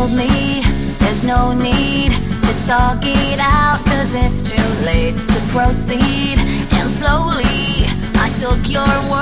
told me there's no need to talk it out, 'cause it's too late to proceed. And slowly I took your